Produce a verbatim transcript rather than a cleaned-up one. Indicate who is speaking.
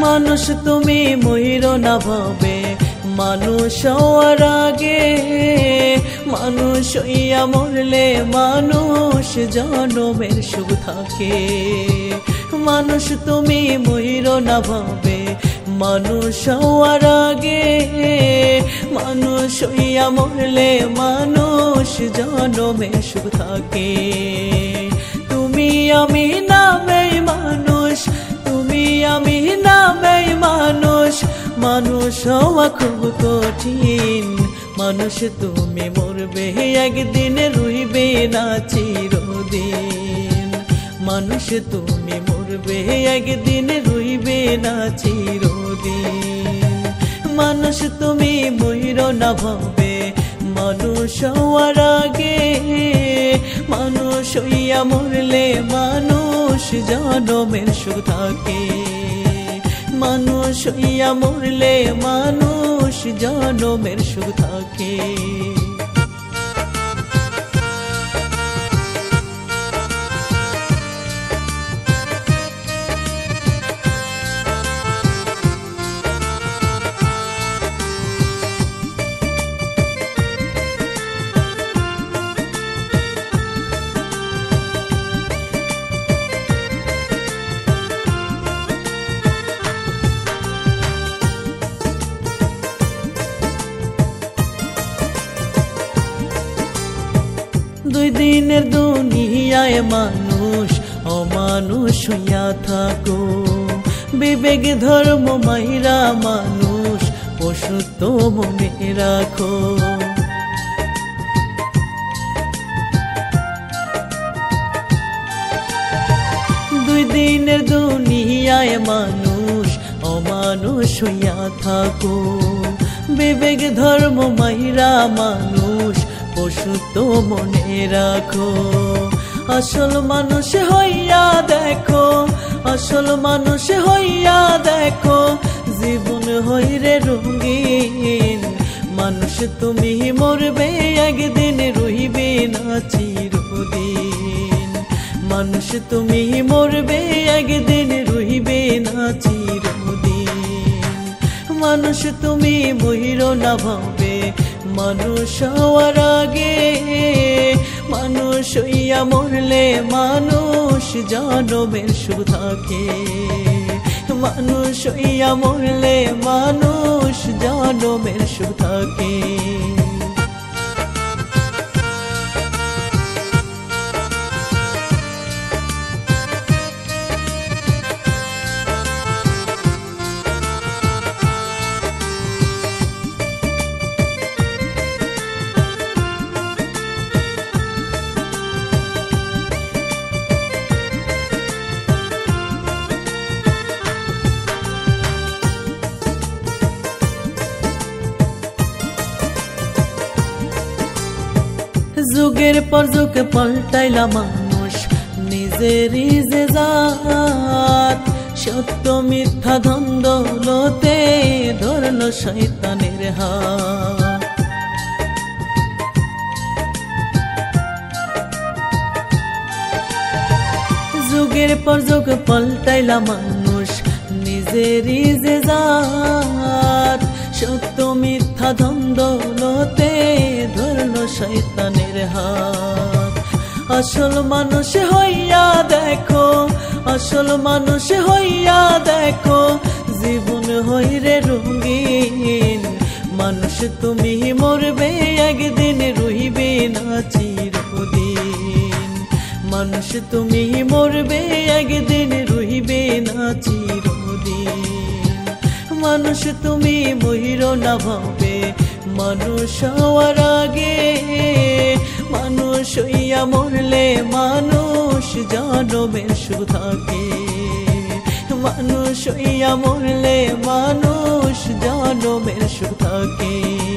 Speaker 1: মানুষ তুমি মইরো না ভাবে মানুষ হওয়ার আগে, মানুষ হইয়া মরলে মানুষ জনমের সুখ থাকে। মানুষ তুমি মইরো না ভাবে মানুষ হওয়ার আগে, মানুষ হইয়া মরলে মানুষ জনমের সুখ থাকে। তুমি আমি নামেই মানুষ, তুমি আমি নামেই মানুষ, মানুষ হওয়া খুব কঠিন। মানুষ তুমি মরবে একদিন, রইবে না চিরদিন। মানুষ তুমি মরবে একদিন, রইবে না চিরদিন। মানুষ তুমি মইরো না ভাবে মানুষ হওয়ার আগে, মানুষ হইয়া মরলে মানুষ জনমের সুখ থাকে। মানুষ হইয়া মরলে মানুষ জনমের সুখ থাকে। দুই দিনের দুনিয়ায় মানুষ অমানুষ হইয়া থাকো, বিবেক ধর্ম মাইরা মানুষ পশুত্ব মনে রাখো। দুই দিনের দুনিয়ায় মানুষ অমানুষ হইয়া থাকো, বিবেক ধর্ম মাইরা মানুষ পশুত্ব মনে রাখো। আসল মানুষ হইয়া দেখো, আসল মানুষ হইয়া দেখো, জীবন হইরে রঙিন। মানুষ তুমি মরবে একদিন, রইবে না চিরদিন। মানুষ তুমি মরবে একদিন, রইবে না চিরদিন। মানুষ তুমি মইরো না ভাবে মানুষ হওয়ার আগে, মানুষ হইয়া মরলে মানুষ জনমের সুখ থাকে। মানুষ হইয়া মরলে মানুষ জনমের সুখ থাকে। যুগের পর যুগ পাল্টাইলা মানুষ নিজেরই যে জাত, সত্য মিথ্যা দ্বন্দ্বলতে ধরল শয়তানের হাত। যুগের পর যুগ পাল্টাইলা মানুষ নিজেরই যে জাত, সত্য মিথ্যা দ্বন্দ্বলতে ধরল শয়তানের হাত। আসল মানুষ হইয়া দেখো, আসল মানুষ হইয়া দেখো, জীবন হইরে রঙিন। মানুষ তুমি মরবে একদিন, রইবে না চিরদিন। মানুষ তুমি মরবে একদিন, রইবে না চিরদিন। মানুষ তুমি মইরো না ভাবে মানুষ হওয়ার আগে, মানুষ হইয়া মরলে মানুষ জনমের সুখ থাকে। মানুষ হইয়া মরলে মানুষ জনমের সুখ থাকে।